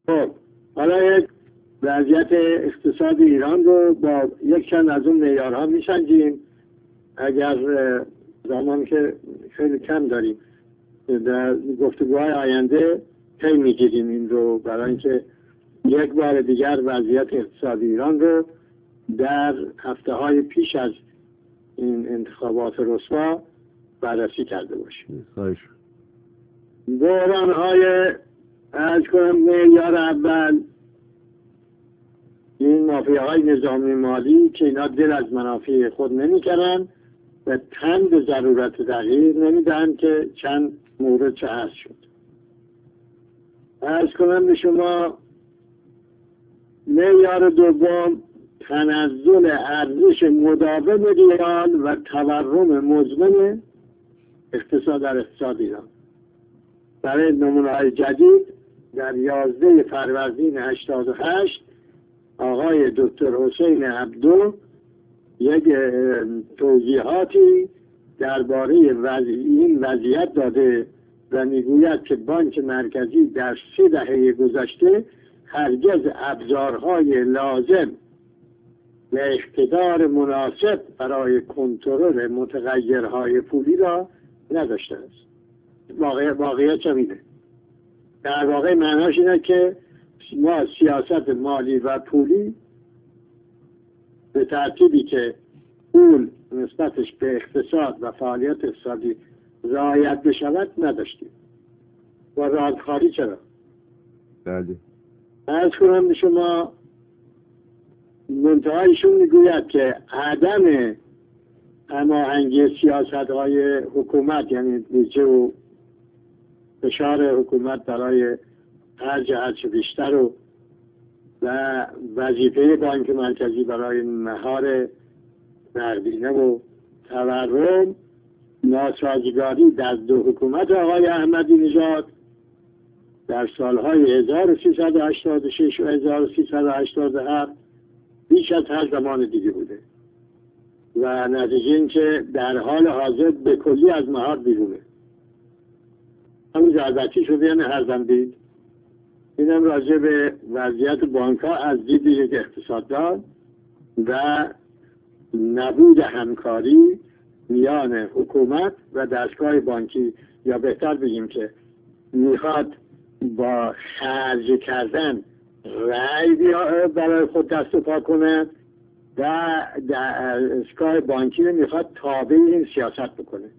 خب حالا یک وضعیت اقتصاد ایران رو با یک چند از اون معیارها میسنجیم. اگر زمان که خیلی کم داریم در گفتگوهای آینده پی میگیریم این رو، برای اینکه یک بار دیگر وضعیت اقتصاد ایران رو در هفته های پیش از این انتخابات رسوا بررسی کرده باشیم. بحران های از کنم معیار اول، این مافیاهای نظامی مالی که اینا دل از منافع خود نمی کردن و تن به ضرورت تغییر نمیدن که چند مورد چه هست شد. عرض کنم به شما معیار دوم، تنزل ارزش مداوم ریال و تورم مزمن اقتصاد در اقتصاد ایران. برای نمونه‌های جدید در 11 فروردین 88 آقای دکتر حسین عبدو یک توضیحاتی درباره این وضعیت داده و میگوید که بانک مرکزی در 3 دهه گذشته هرگز ابزارهای لازم و اقتدار مناسب برای کنترل متغیرهای پولی را نداشته است. واقعیت چه در واقع معناش اینه که ما سیاست مالی و پولی به ترتیبی که پول نسبتش به اقتصاد و فعالیت اقتصادی رعایت بشود نداشتیم. و رادخاری چرا؟ بله. عرض کنم به شما منتهایشون میگوید که عدم هماهنگی سیاست‌های حکومت، یعنی بودجه و فشار حکومت برای خرج هرچه بیشتر و وظیفه بانک مرکزی برای مهار نقدینه و تورم، ناسازگاری در 2 حکومت آقای احمدی نژاد در سالهای 1386 و 1387 بیش از هر زمان دیگه بوده و نتیجه این که در حال حاضر به کلی از مهار بیرونه. همون ضربتی شده، یعنی هر زندید. اینم راجع به وضعیت بانک ها از دید یک اقتصاددان و نبود همکاری میان حکومت و دستگاه بانکی، یا بهتر بگیم که میخواد با خرج کردن رأی برای خود دست و پا کنه و دستگاه بانکی رو میخواد تابع این سیاست بکنه.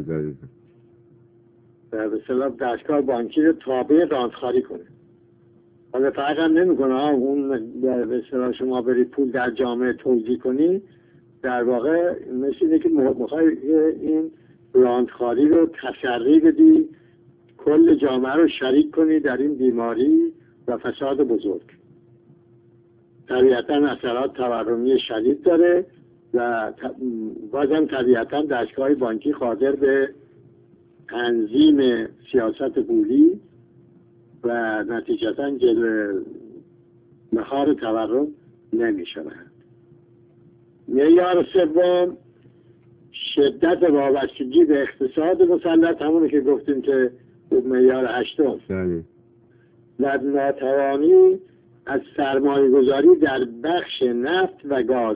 به اصطلاح دستگاه بانکی رو تابع رانتخاری کنه. حالا فرق هم نمیکنه اون به اصطلاح شما برید پول در جامعه توزیع کنی، در واقع مثل اینه که میخوای این رانتخاری رو تسری بدی، کل جامعه رو شریک کنی در این بیماری و فساد بزرگ. طبیعتا اثرات تورمی شدید داره و بازم طبیعتا دستگاه بانکی قادر به تنظیم سیاست پولی و نتیجتا جلو مهار تورم نمی شود. معیار سوم، شدت وابستگی به اقتصاد مسلط، همونه که گفتیم که معیار 8 و ناتوانی از سرمایه گذاری در بخش نفت و گاز.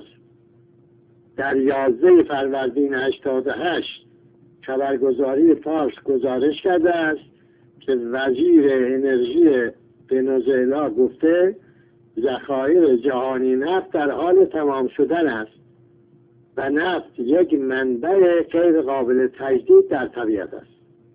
در 11 فروردین 88 خبرگزاری فارس گزارش کرده است که وزیر انرژی ونزوئلا گفته ذخایر جهانی نفت در حال تمام شدن است و نفت یک منبع غیر قابل تجدید در طبیعت است.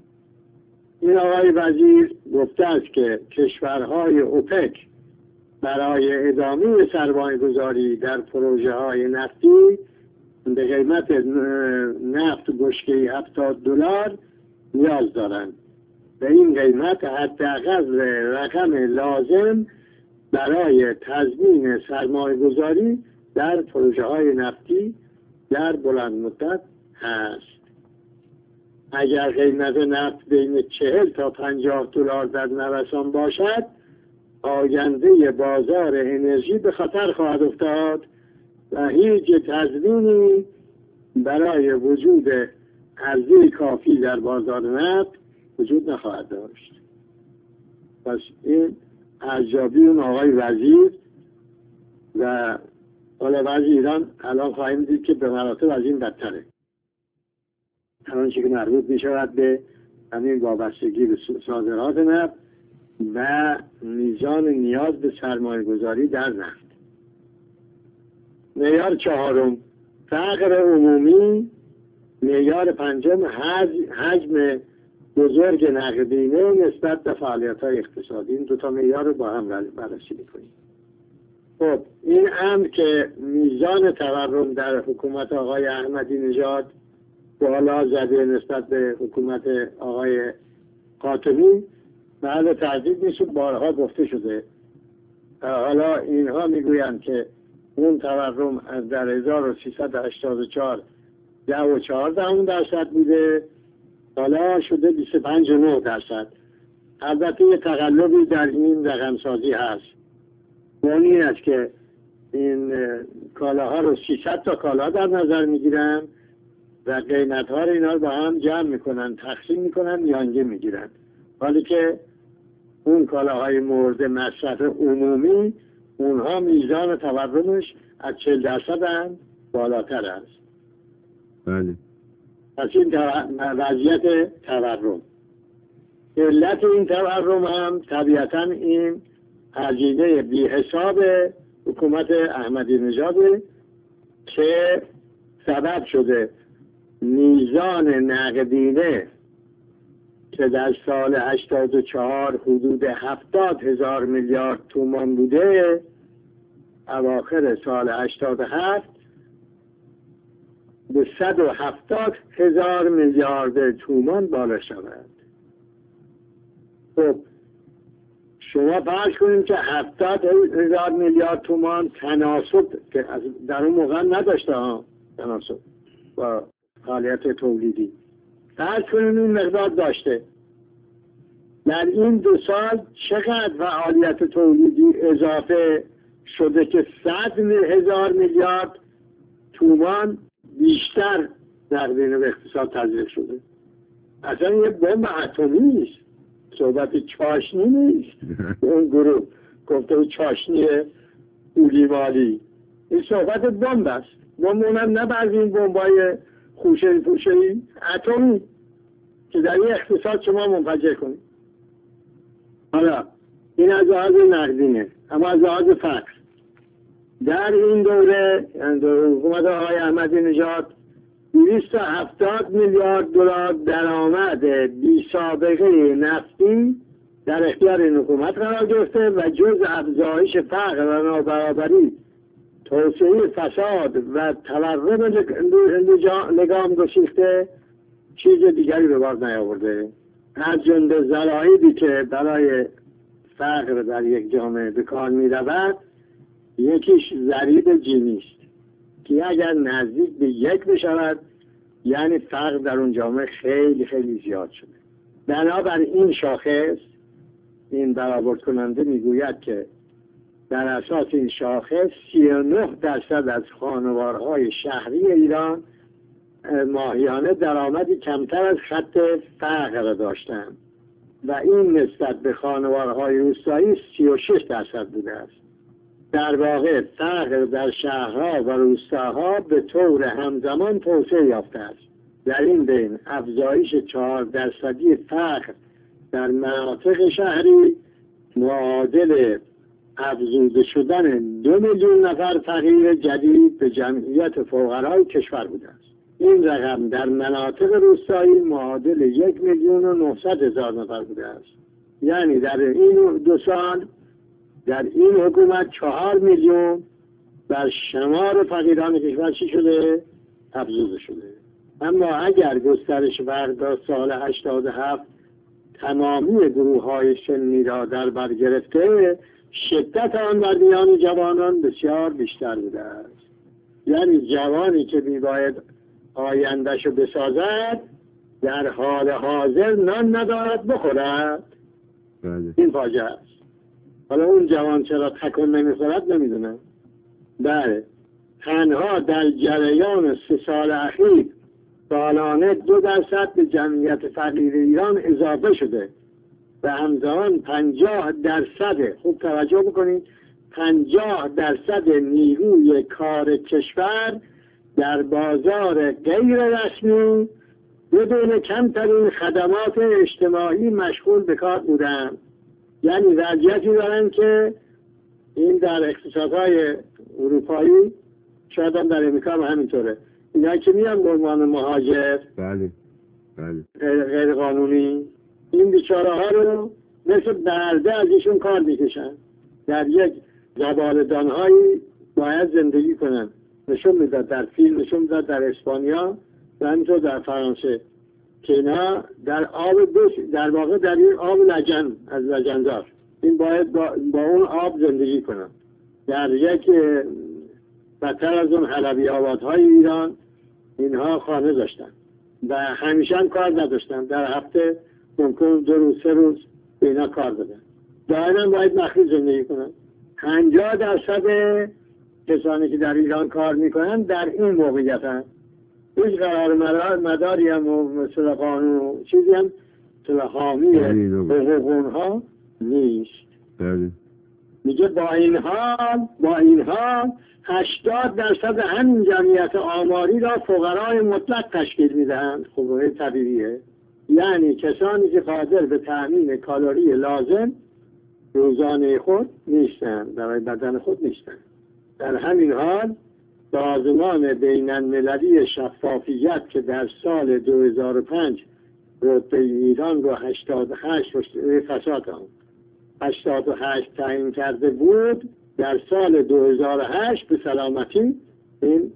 این آقای وزیر گفته است که کشورهای اوپک برای ادامه سرمایه گذاری در پروژه های نفتی به قیمت نفت بشکه $70 نیاز دارند و این قیمت حداقل رقم لازم برای تضمین سرمایه گذاری در پروژه های نفتی در بلند مدت هست. اگر قیمت نفت بین 40 تا $50 در نوسان باشد، آینده بازار انرژی به خطر خواهد افتاد و هیچ تضمینی برای وجود عرضه کافی در بازار نفت وجود نخواهد داشت. پس این ارزیابی اون آقای وزیر و حالا وضع ایران الان خواهیم دید که به مراتب از این بدتره. همون چیزی که مربوط می شود به همین وابستگی به صادرات نفت و میزان نیاز به سرمایه گذاری در نفت. معیار چهارم فقر عمومی. معیار پنجم حجم بزرگ نقدینه نسبت به فعالیت‌های اقتصادی. این دوتا معیار رو با هم بررسی می‌کنیم. خب این امر که میزان تورم در حکومت آقای احمدی نژاد بالا زده نسبت به حکومت آقای خاتمی بعد تردید نیست، بارها گفته شده. حالا اینها میگویند که اون تورم از در 1384 10.4% بوده، حالا شده 25.9%. البته یه تقلبی در این رقمسازی هست. اون این است که این کالاها رو 300 تا کالا در نظر میگیرن و قیمتها رو اینا رو با هم جمع میکنن، تقسیم میکنن، میانگین میگیرن، حالی که اون کالاهای مورد مصرف عمومی اونها میزان تورمش از 40% هم بالاتر است. بله. پس این وضعیت تورم. علت این تورم هم طبیعتا این هزینه بی حساب حکومت احمدی نژاد که سبب شده میزان نقدینه که در سال 84 حدود 70,000 میلیارد تومان بوده، اواخر سال 87 به 170,000 میلیارد تومان بالا شود. خب شما فرض کنید که 70,000 میلیارد تومان تناسب که در اون موقع نداشته تناسب با فعالیت تولیدی، فرض کنید این مقدار داشته. در این 2 سال چقدر فعالیت تولیدی اضافه شده که 100,000 میلیارد تومان بیشتر نقدینه به اقتصاد تزریق شده؟ اصلا یه بمب اتمی نیست، صحبت چاشنی نیست. اون گروه گفته چاشنی اولیمالی، این صحبت بمب است. بمب اونم نه بعضی این بمبای خوشه‌ای پوشه‌ای، اتمی که در این اقتصاد شما منفجر کنید. حالا این از لحاظ نقدینه. اما از لحاظ فقر در این دوره، یعنی دوره حکومت آقای احمدی نژاد، 270 میلیارد دلار درآمد بی سابقه نفتی در اختیار این حکومت قرار گرفته و جز افزایش فقر و نابرابری، توسعه فساد و تورم لگام گسیخته چیز دیگری به بار نیاورده. از جمله ضرایبی که برای فقر در یک جامعه به کار می رود، یکیش ضریب جینی است که اگر نزدیک به 1 بشود یعنی فقر در اون جامعه خیلی خیلی زیاد شده. بنابر این شاخص، این برآورد کننده میگوید که در اساس این شاخص 39% از خانوارهای شهری ایران ماهیانه درآمدی کمتر از خط فقر داشتند و این نسبت به خانوارهای روستایی 36% بوده است. در واقع فقر در شهرها و روستاها به طور همزمان توسعه یافته است. در این بین افزایش 4% فقر در مناطق شهری معادل افزوده شدن 2 میلیون نفر فقیر جدید به جمعیت فقرای کشور بوده است. این رقم در مناطق روستایی معادل 1,900,000 نفر بوده است. یعنی در این 2 سال در این حکومت 4 میلیون بر شمار فقیران کشور چی شده؟ افزوده شده. اما اگر گسترش فقر در سال 87 تمامی گروه‌های سنی را در بر گرفته، شدت آن در میان جوانان بسیار بیشتر بوده است. یعنی جوانی که میباید آیندهشو بسازد در حال حاضر نان ندارد بخورد. این فاجعه است. حالا اون جوان چرا تکون نمیخورد نمیدونم. بله، تنها در جریان 3 سال اخیر سالانه 2% به جمعیت فقیر ایران اضافه شده. و همزمان 50%، خوب توجه بکنید، 50% نیروی کار کشور در بازار غیر رسمی بدون کمترین خدمات اجتماعی مشغول به کار بودند. یعنی وضعیتی دارن که این در اقتصادهای اروپایی، شاید هم در امریکا هم همینطوره، اینا که میان به عنوان مهاجر بله غیر قانونی، این بیچاره ها رو مثل برده از ایشون کار میکشن، در یک زبالدانهایی باید زندگی کنن. نشون میداد در فیلم، نشون میداد در اسپانیا و همینطور در فرانسه که اینا در آب در واقع در این آب لجن از لجنزار، این باید با اون آب زندگی کنن. در یک بدتر از اون حلبی آبادهای ایران اینها خانه داشتن و همیشه هم کار نداشتن، در هفته ممکن 2 روز 3 روز به اینا کار بدن، دائما باید مخفی زندگی کنن. 50% کسانی که در ایران کار میکنن در این موقعیت هم هیچ قرار مداری هم و مثل قانون و چیزی هم مثل حامی حقوق اونها نیست. میگه با این حال 80% همین جمعیت آماری را فقرای مطلق تشکیل میدهند. خب طبیعیه، یعنی کسانی که قادر به تأمین کالری لازم روزانه خود نیستند، برای بدن خود نیستند. در همین حال سازمان بین المللی شفافیت که در سال 2005 رتبه ایران رو 88 تعیین کرده بود، در سال 2008 به سلامتی این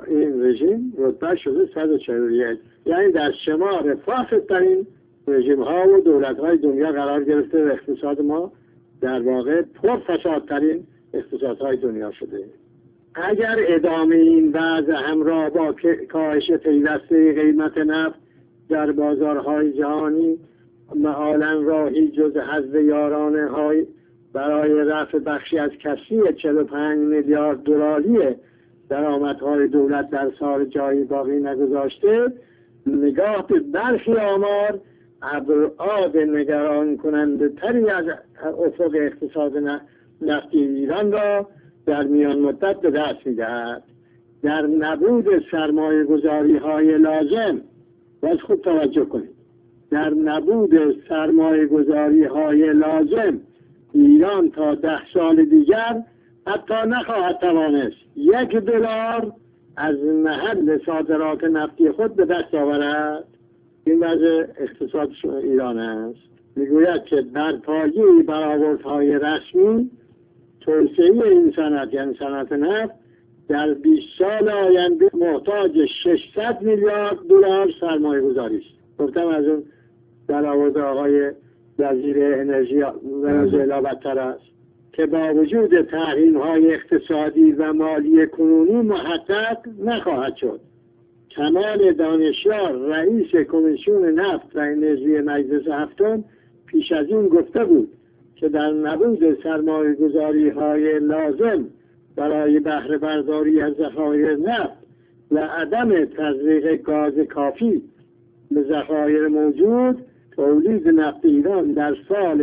رژیم رتبه شده 141، یعنی در شمار فاسدترین رژیم ها و دولت های دنیا قرار گرفته و اقتصاد ما در واقع پرفسادترین اقتصادهای دنیا شده. اگر ادامه این وضع همراه با کاهش پیوسته قیمت نفت در بازارهای جهانی معالاً راهی جز حذف یارانه های برای رفع بخشی از کسری 45 میلیارد دلاری درآمدهای دولت در سال جایی باقی نگذاشته، نگاه به برخی آمار ابعاد نگران کننده تری از افق اقتصاد نفتی ایران را در میان مدت به دست می‌دهد. در نبود سرمایه گذاری های لازم، باید خوب توجه کنید، در نبود سرمایه گذاری های لازم ایران تا 10 سال دیگر حتی نخواهد توانست $1 از محل صادرات نفتی خود به دست آورد. این وضع اقتصاد ایران است. میگوید که در پایه برآوردهای رسمی توسعه این صنعت، یعنی صنعت نفت، در 20 سال آینده محتاج 600 میلیارد دلار سرمایه گذاری است. گفتم از اون برآورد آقای وزیر انرژی ونزوئلا بدتر است که با وجود تحریم‌های اقتصادی و مالی کنونی محقق نخواهد شد. کمال دانشیار رئیس کمیسیون نفت و انرژی مجلس هفتم پیش از این گفته بود که در نبود سرمایه گذاری های لازم برای بهره برداری از ذخایر نفت و عدم تزریق گاز کافی به ذخایر موجود، تولید نفت ایران در سال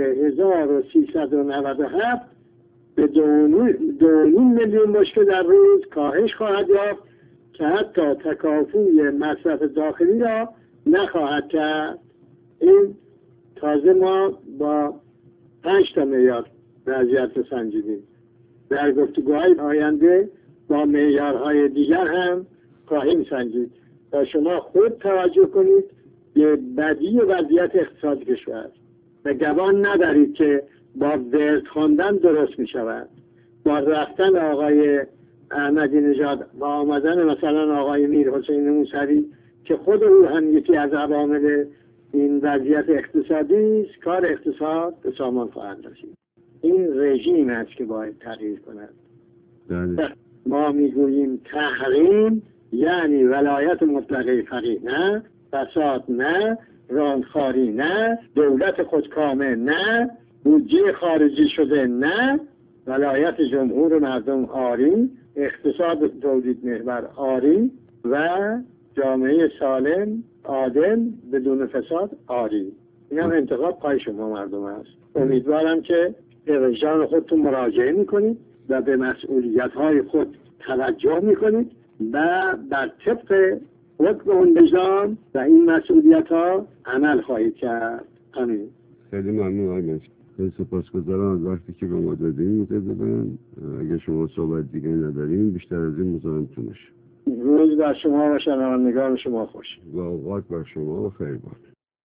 1397 به 2.5 میلیون بشکه در روز کاهش خواهد یافت که حتی تکافوی مصرف داخلی را نخواهد کرد. این تازه ما با 5 معیار وضعیت رو سنجیدیم. در گفتگوهای آینده با معیارهای دیگر هم خواهیم سنجید. و شما خود توجه کنید به بدی وضعیت اقتصاد کشور و گمان ندارید که با ورد خواندن درست می شود. با رفتن آقای احمدی نژاد و آمدن مثلا آقای میرحسین موسوی که خود او هم یکی از عوامل این وضعیت اقتصادی است، کار اقتصاد به سامان خواهد رسید. این رژیم است که باید تغییر کند. ما میگوییم تحریم یعنی ولایت مطلقه فقیه نه، فساد نه، راندخاری نه، دولت خودکامه نه، بودجه خارجی شده نه، ولایت جمهور مردم آری، اقتصاد تولید محور آری و جامعه سالم عادل بدون فساد آری. این هم انتخاب پای شما مردم است. امیدوارم که به وجدان خودتون مراجعه میکنید و به مسئولیت های خود توجه میکنید و بر طبق حکم اون وجدان و این مسئولیت ها عمل خواهید کرد. آمین. خیلی ممنون آقای منشی. خیلی سپاسگزارم از وقتی که به ما دادیم. اگه شما صحبت دیگه نداریم بیشتر از این مزاحمتون نشیم. روز بر شما و شنوندگان شما خوش. و اوقات بر شما و خیر باد.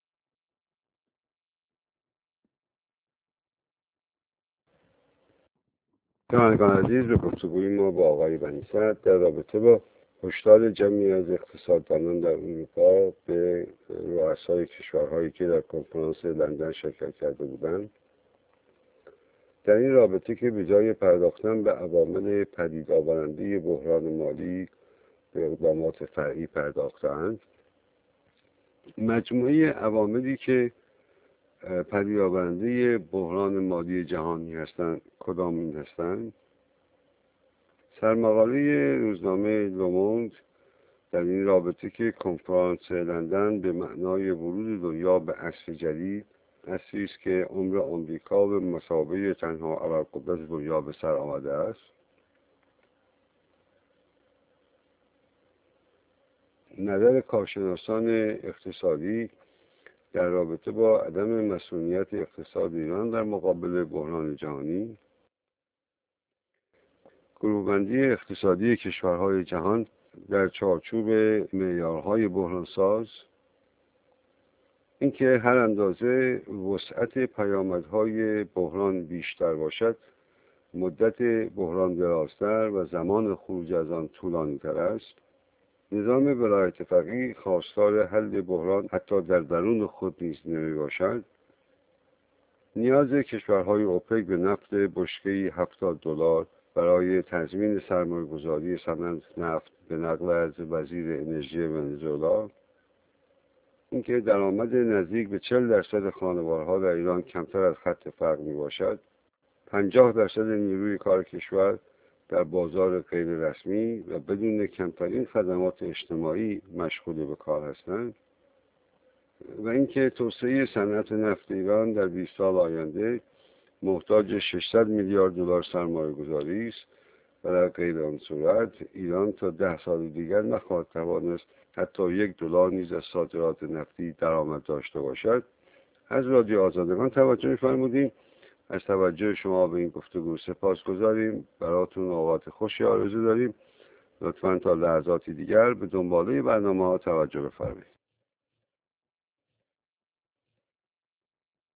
شنوندگان عزیز، به گفتگوی ما با آقای بنی صدر در رابطه با هشدار جمعی از اقتصاددانان در اروپا به رؤسای کشورهایی که در کنفرانس لندن شرکت کرده بودند، در این رابطه که به جای پرداختن به عوامل پدید آورنده بحران مالی به اقدامات فرعی پرداختند، مجموعه عواملی که پدید آورنده بحران مالی جهانی هستند کدام این هستند؟ سرمقاله روزنامه لوموند در این رابطه که کنفرانس لندن به معنای ورود دنیا به عصر جدید، عصری است که عمر آمریکا به مثابه تنها ابرقدرت دنیا به سر آمده است، نظر کارشناسان اقتصادی در رابطه با عدم مسئولیت اقتصاد ایران در مقابل بحران جهانی، گروه‌بندی اقتصادی کشورهای جهان در چارچوب معیارهای بحرانساز، اینکه هر اندازه وسعت پیامدهای بحران بیشتر باشد، مدت بحران درازتر و زمان خروج از آن طولانی‌تر است، نظام ولایت فقیه خواستار حل بحران حتی در درون خود نیز نمیباشد، نیاز کشورهای اوپک به نفت بشکه‌ای $70 برای تضمین سرمایه‌گذاری صنعت نفت به نقل از وزیر انرژی ونزوئلا، اینکه درآمد نزدیک به 40% خانوارها در ایران کمتر از خط فقر میباشد، 50% نیروی کار کشور در بازار غیر رسمی و بدون کمترین خدمات اجتماعی مشغول به کار هستند، و اینکه توسعه صنعت نفت ایران در 20 سال آینده محتاج $600 میلیارد سرمایه‌گذاری است و در غیر آن صورت ایران تا 10 سال دیگر نخواهد توانست حتی $1 نیز از صادرات نفتی درآمد داشته باشد. از رادیو آزادگان توجه می‌فرمودیم. از توجه شما به این گفتگو سپاسگزاریم. براتون اوقات خوشی آرزو داریم. لطفاً تا لحظاتی دیگر به دنباله برنامه‌ها توجه بفرمایید.